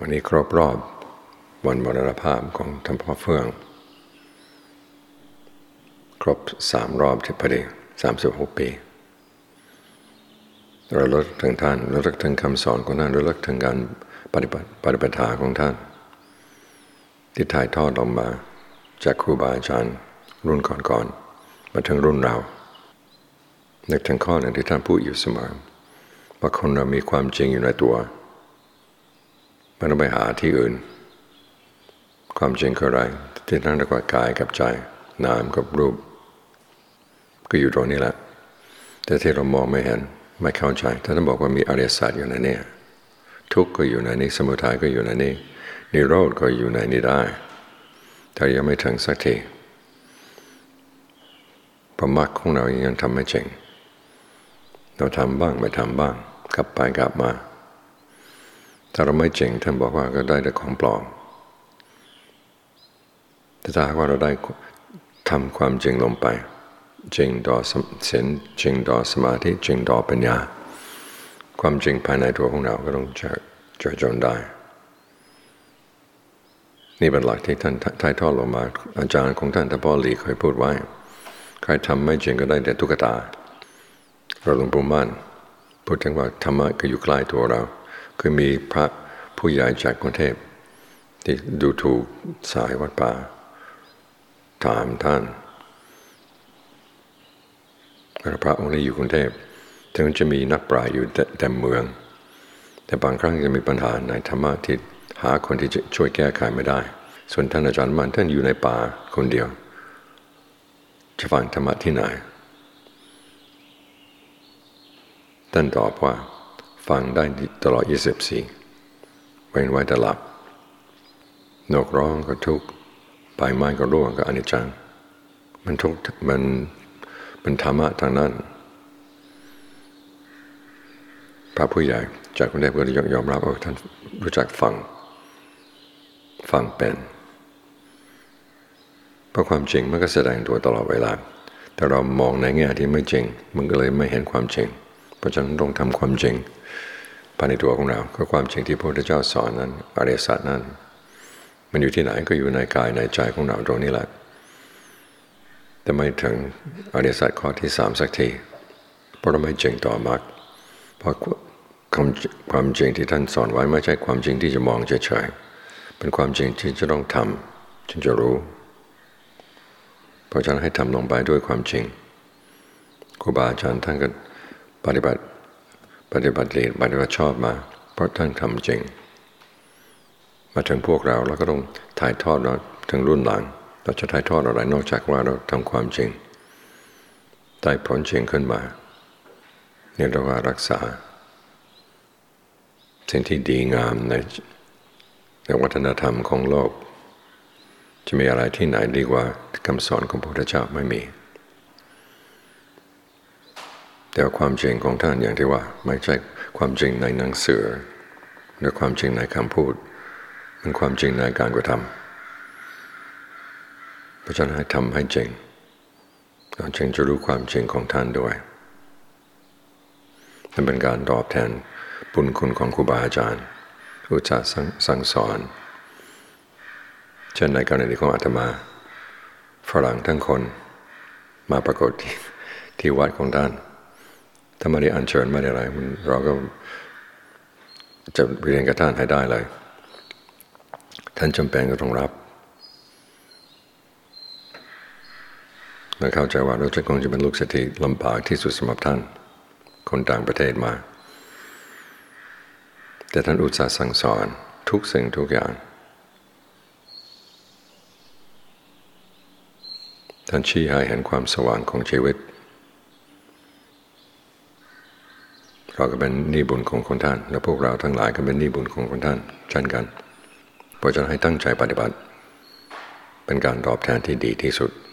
วันนี้ครบรอบวันมรณภาพของท่านพ่อเฟื่องครบ3 รอบที่พอดี36 ปีเราระลึกถึงท่านระลึกถึงคำสอนของท่านระลึกถึงการปฏิบัติของท่านที่ถ่ายทอดออกมาจากครูบาอาจารย์รุ่นก่อนๆมาถึงรุ่นเรานึกถึงข้อหนึ่งที่ท่านพูดอยู่เสมอว่าคนเรามีความจริงอยู่ในตัวไม่ต้องไปหาที่อื่นความจริงคืออะไรที่ท่านเรียกว่ากายกับใจนามกับรูปก็อยู่ตรงนี้แหละแต่ที่เรามองไม่เห็นไม่เข้าใจท่านบอกว่ามีอริยสัจอยู่ในนี้ทุกข์ก็อยู่ในนี้สมุทัยก็อยู่ในนี้นิโรธก็อยู่ในนี้ได้แต่ยังไม่ถึงสักทีเพราะมรรคของเรายังทำไม่จริงเราทำบ้างไม่ทำบ้างกลับไปกลับมาถ้าเราไม่จริงท่านบอกว่าก็ได้แต่ของปลอมแต่ถ้าว่าเราได้ทำความจริงลงไปจริงต่อศีลจริงต่อสมาธิจริงต่อปัญญาความจริงภายในตัวของเราก็ต้องเจอจนได้นี่เป็นหลักที่ท่านถ่ายทอดลงมาอาจารย์ของท่านท่านพ่อหลีเคยพูดไว้ใครทำไม่จริงก็ได้แต่ตุ๊กตาเราหลวงปู่มั่นพูดถึงว่าธรรมะก็อยู่ใกล้ตัวเราคือมีพระผู้ใหญ่จากกรุงเทพที่ดูถูกสายวัดป่าถามท่านพระองค์นี้อยู่กรุงเทพถึงจะมีนักปราชญ์อยู่แต่เมืองแต่บางครั้งจะมีปัญหาในธรรมะที่หาคนที่จะช่วยแก้ไขไม่ได้ส่วนท่านอาจารย์มั่นท่านอยู่ในป่าคนเดียวจะฟังธรรมะที่ไหนท่านตอบว่าฟังได้ตลอด24เว้นไว้แต่หลับนกร้องก็ทุกข์ใบไม้ก็ร่วงก็อนิจจังมันทุกข์มันธรรมะทางนั้นพระผู้ใหญ่จากกรุงเทพก็ยอมรับว่าท่านรู้จักฟังเป็นเพราะความจริงมันก็แสดงตัวตลอดเวลาแต่เรามองในแง่ที่ไม่จริงมันก็เลยไม่เห็นความจริงเพราะฉะนั้นต้องทำความจริงภายในตัวของเราก็ความจริงที่พระพุทธเจ้าสอนนั้นอริยสัจนั้นมันอยู่ที่ไหนก็อยู่ในกายในใจของเราตรงนี้แหละแต่ไม่ถึงอริยสัจข้อที่3สักทีเพราะเราไม่จริงต่อมรรคเพราะความจริงที่ท่านสอนไว้ไม่ใช่ความจริงที่จะมองเฉยๆเป็นความจริงที่จะต้องทำจึงจะรู้เพราะฉะนั้นให้ทำลงไปด้วยความจริงครูบาอาจารย์ท่านก็ปฏิบัติชอบมาเพราะท่านทำจริงมาถึงพวกเราก็ต้องถ่ายทอดเราถึงรุ่นหลังเราจะถ่ายทอดอะไรนอกจากว่าเราทำความจริงได้ผลจริงขึ้นมาเนี่ยเราว่ารักษาสิ่งที่ดีงามในวัฒนธรรมของโลกจะมีอะไรที่ไหนดีกว่าคำสอนของพระพุทธเจ้าไม่มีแต่ความจริงของท่านอย่างที่ว่าไม่ใช่ความจริงในหนังสือหรือความจริงในคำพูดเป็นความจริงในการกระทำเพราะฉะนั้นให้ทำให้จริงเราจึงจะรู้ความจริงของท่านด้วยมันเป็นการตอบแทนบุญคุณของครูบาอาจารย์อุตส่าห์สั่งสอนเช่นในกรณีของอาตมาฝรั่งทั้งคนมาปรากฏที่วัดของท่านถ้าไม่ได้อัญเชิญไม่ได้อะไรเราก็จะเรียนกับท่านให้ได้เลยท่านจำเป็นก็ต้องรับและเข้าใจว่าเราจะคงจะเป็นลูกศิษย์ที่ลำบากที่สุดสำหรับท่านคนต่างประเทศมาแต่ท่านอุตส่าห์สั่งสอนทุกสิ่งทุกอย่างท่านชี้ให้เห็นความสว่างของชีวิตเราก็เป็นหนี้บุญของคนท่านและพวกเราทั้งหลายก็เป็นหนี้บุญของคนท่านเช่นกันเพราะฉะนั้นให้ตั้งใจปฏิบัติเป็นการตอบแทนที่ดีที่สุด